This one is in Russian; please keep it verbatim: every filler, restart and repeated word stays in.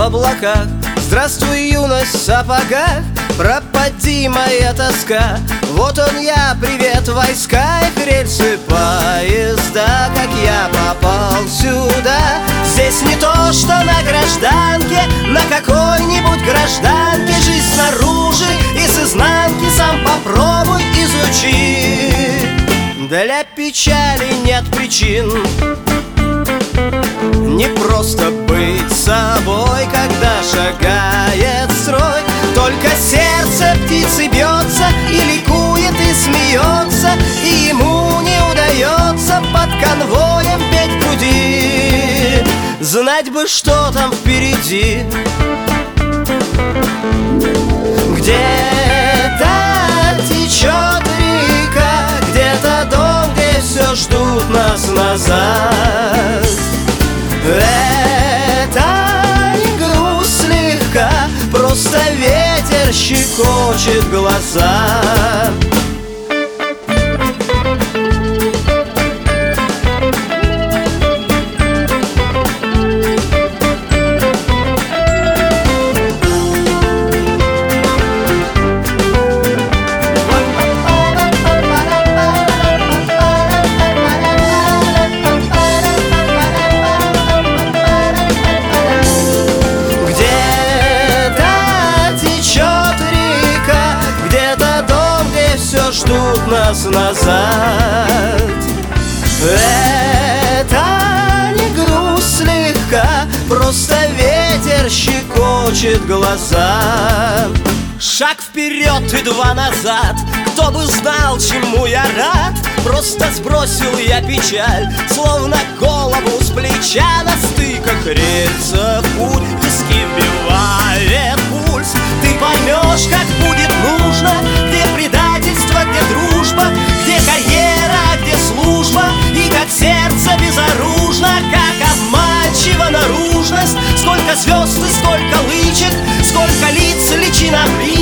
облаках. Здравствуй, юность в сапогах, пропади моя тоска. Вот он я, привет, войска, их рельсы поезда. Как я попал сюда? Здесь не то, что на гражданке, на какой-нибудь гражданке. Жизнь снаружи и с изнанки сам попробуй изучи. Для печали нет причин, не просто быть собой, когда шагает строй. Только сердце птицы бьется и ликует, и смеется, и ему не удается под конвоем петь в груди. Знать бы, что там впереди. Где-то течет река, где-то дом, где все ждут нас назад. Это не грусть слегка, просто ветер щекочет глаза. Ждут нас назад. Это не грусть слегка, просто ветер щекочет глаза. Шаг вперед и два назад, кто бы знал, чему я рад. Просто сбросил я печаль, словно голову с плеча. На стыках рельсов путь, виски вбивает пульс. Ты поймешь, как будет нужно, где предательство, где дружба, где карьера, где служба, и как сердце безоружно, как обманчива наружность. Сколько звезд и сколько лычек, сколько лиц, личинок.